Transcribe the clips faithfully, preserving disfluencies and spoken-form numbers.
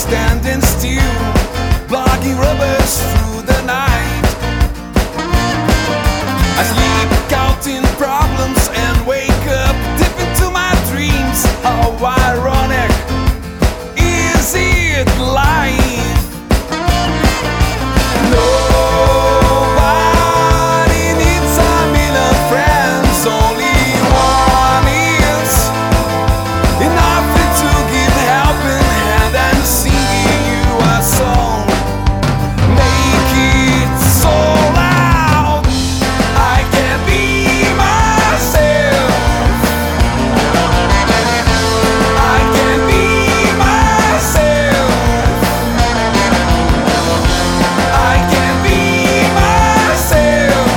standing still, blocking rubbers through the night. I sleep counting problems and wake up deep into my dreams. How ironic is it life? Nobody needs a million friends, only one is enough to give helping hand and singing you a song. Make it so loud I can be myself. I can be myself. I can be myself.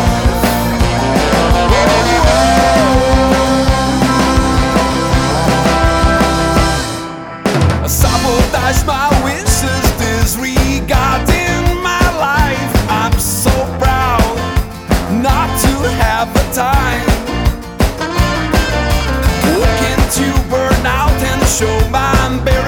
I sabotage my wishes, disregarding my life. I'm so proud not to have the time. Looking to burn out and show my embarrassment.